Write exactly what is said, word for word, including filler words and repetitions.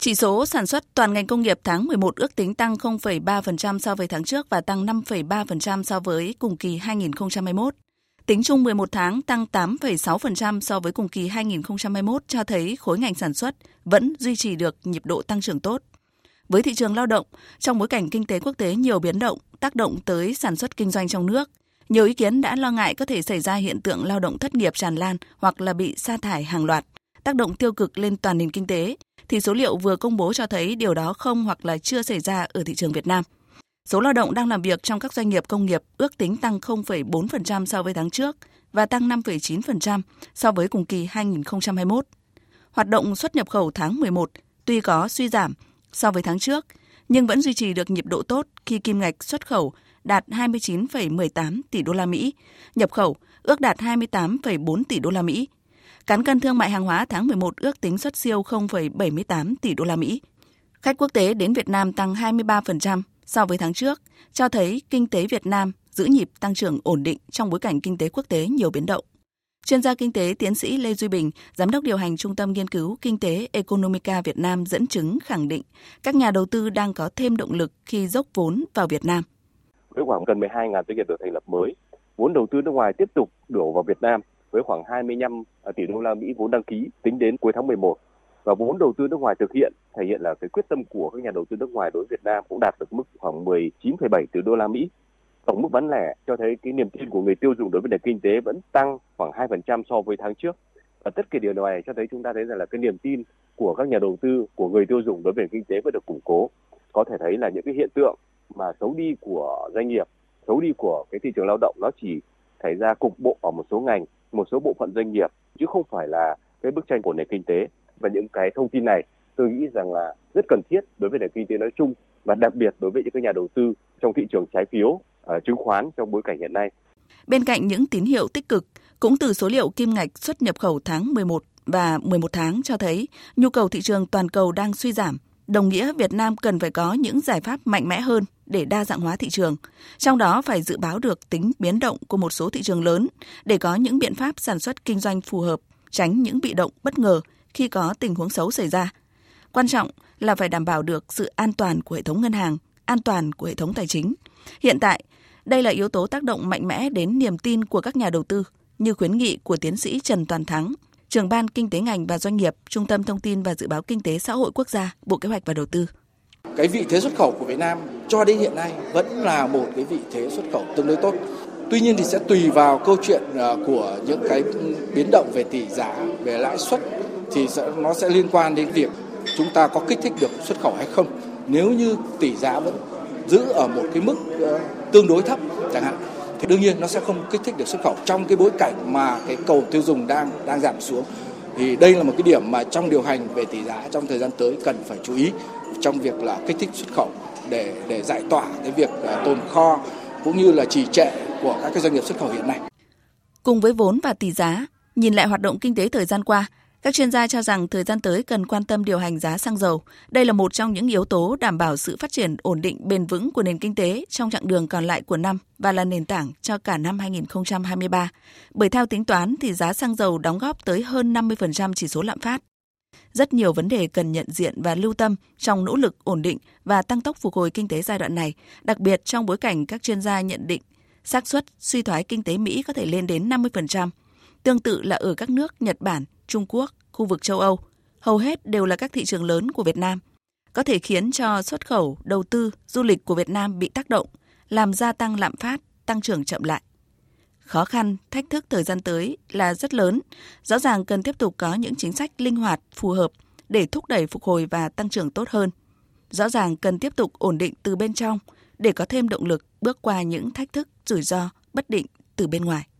Chỉ số sản xuất toàn ngành công nghiệp tháng mười một ước tính tăng không phẩy ba phần trăm so với tháng trước và tăng năm phẩy ba phần trăm so với cùng kỳ hai nghìn không trăm hai mươi mốt. Tính chung mười một tháng tăng tám phẩy sáu phần trăm so với cùng kỳ hai nghìn không trăm hai mươi mốt cho thấy khối ngành sản xuất vẫn duy trì được nhịp độ tăng trưởng tốt. Với thị trường lao động, trong bối cảnh kinh tế quốc tế nhiều biến động, tác động tới sản xuất kinh doanh trong nước, nhiều ý kiến đã lo ngại có thể xảy ra hiện tượng lao động thất nghiệp tràn lan hoặc là bị sa thải hàng loạt, tác động tiêu cực lên toàn nền kinh tế, thì số liệu vừa công bố cho thấy điều đó không hoặc là chưa xảy ra ở thị trường Việt Nam. Số lao động đang làm việc trong các doanh nghiệp công nghiệp ước tính tăng không phẩy bốn phần trăm so với tháng trước và tăng năm phẩy chín phần trăm so với cùng kỳ hai nghìn không trăm hai mươi mốt. Hoạt động xuất nhập khẩu tháng mười một tuy có suy giảm so với tháng trước, nhưng vẫn duy trì được nhịp độ tốt khi kim ngạch xuất khẩu đạt hai mươi chín phẩy mười tám tỷ đô la Mỹ, nhập khẩu ước đạt hai mươi tám phẩy bốn tỷ đô la Mỹ. Cán cân thương mại hàng hóa tháng mười một ước tính xuất siêu không phẩy bảy mươi tám tỷ đô la Mỹ. Khách quốc tế đến Việt Nam tăng hai mươi ba phần trăm so với tháng trước, cho thấy kinh tế Việt Nam giữ nhịp tăng trưởng ổn định trong bối cảnh kinh tế quốc tế nhiều biến động. Chuyên gia kinh tế tiến sĩ Lê Duy Bình, Giám đốc điều hành Trung tâm Nghiên cứu Kinh tế Economica Việt Nam dẫn chứng khẳng định các nhà đầu tư đang có thêm động lực khi dốc vốn vào Việt Nam. Với khoảng gần mười hai nghìn doanh nghiệp được thành lập mới, vốn đầu tư nước ngoài tiếp tục đổ vào Việt Nam với khoảng hai mươi lăm tỷ đô la Mỹ vốn đăng ký tính đến cuối tháng mười một. Và vốn đầu tư nước ngoài thực hiện thể hiện là cái quyết tâm của các nhà đầu tư nước ngoài đối với Việt Nam cũng đạt được mức khoảng mười chín phẩy bảy tỷ đô la Mỹ. Tổng mức bán lẻ cho thấy cái niềm tin của người tiêu dùng đối với nền kinh tế vẫn tăng khoảng hai phần trăm so với tháng trước. Và tất cả điều này cho thấy chúng ta thấy rằng là cái niềm tin của các nhà đầu tư, của người tiêu dùng đối với nền kinh tế vẫn được củng cố. Có thể thấy là những cái hiện tượng mà xấu đi của doanh nghiệp, xấu đi của cái thị trường lao động nó chỉ xảy ra cục bộ ở một số ngành, một số bộ phận doanh nghiệp, chứ không phải là cái bức tranh của nền kinh tế. Và những cái thông tin này tôi nghĩ rằng là rất cần thiết đối với nền kinh tế nói chung và đặc biệt đối với những cái nhà đầu tư trong thị trường trái phiếu, uh, chứng khoán trong bối cảnh hiện nay. Bên cạnh những tín hiệu tích cực, cũng từ số liệu kim ngạch xuất nhập khẩu tháng mười một và mười một tháng cho thấy nhu cầu thị trường toàn cầu đang suy giảm, đồng nghĩa Việt Nam cần phải có những giải pháp mạnh mẽ hơn để đa dạng hóa thị trường, trong đó phải dự báo được tính biến động của một số thị trường lớn để có những biện pháp sản xuất kinh doanh phù hợp, tránh những bị động bất ngờ khi có tình huống xấu xảy ra. Quan trọng là phải đảm bảo được sự an toàn của hệ thống ngân hàng, an toàn của hệ thống tài chính. Hiện tại, đây là yếu tố tác động mạnh mẽ đến niềm tin của các nhà đầu tư, như khuyến nghị của tiến sĩ Trần Toàn Thắng, trưởng ban Kinh tế ngành và doanh nghiệp, Trung tâm Thông tin và Dự báo Kinh tế Xã hội Quốc gia, Bộ Kế hoạch và Đầu tư. Cái vị thế xuất khẩu của Việt Nam cho đến hiện nay vẫn là một cái vị thế xuất khẩu tương đối tốt. Tuy nhiên thì sẽ tùy vào câu chuyện của những cái biến động về tỷ giá, về lãi suất thì sẽ, nó sẽ liên quan đến việc chúng ta có kích thích được xuất khẩu hay không. Nếu như tỷ giá vẫn giữ ở một cái mức uh, tương đối thấp chẳng hạn, thì đương nhiên nó sẽ không kích thích được xuất khẩu trong cái bối cảnh mà cái cầu tiêu dùng đang đang giảm xuống. Thì đây là một cái điểm mà trong điều hành về tỷ giá trong thời gian tới cần phải chú ý trong việc là kích thích xuất khẩu để để giải tỏa cái việc uh, tồn kho cũng như là trì trệ của các cái doanh nghiệp xuất khẩu hiện nay. Cùng với vốn và tỷ giá, nhìn lại hoạt động kinh tế thời gian qua, các chuyên gia cho rằng thời gian tới cần quan tâm điều hành giá xăng dầu. Đây là một trong những yếu tố đảm bảo sự phát triển ổn định bền vững của nền kinh tế trong chặng đường còn lại của năm và là nền tảng cho cả năm hai nghìn không trăm hai mươi ba. Bởi theo tính toán thì giá xăng dầu đóng góp tới hơn năm mươi phần trăm chỉ số lạm phát. Rất nhiều vấn đề cần nhận diện và lưu tâm trong nỗ lực ổn định và tăng tốc phục hồi kinh tế giai đoạn này, đặc biệt trong bối cảnh các chuyên gia nhận định xác suất suy thoái kinh tế Mỹ có thể lên đến năm mươi phần trăm. Tương tự là ở các nước Nhật Bản, Trung Quốc, khu vực châu Âu, hầu hết đều là các thị trường lớn của Việt Nam, có thể khiến cho xuất khẩu, đầu tư, du lịch của Việt Nam bị tác động, làm gia tăng lạm phát, tăng trưởng chậm lại. Khó khăn, thách thức thời gian tới là rất lớn, rõ ràng cần tiếp tục có những chính sách linh hoạt, phù hợp để thúc đẩy phục hồi và tăng trưởng tốt hơn. Rõ ràng cần tiếp tục ổn định từ bên trong để có thêm động lực bước qua những thách thức, rủi ro, bất định từ bên ngoài.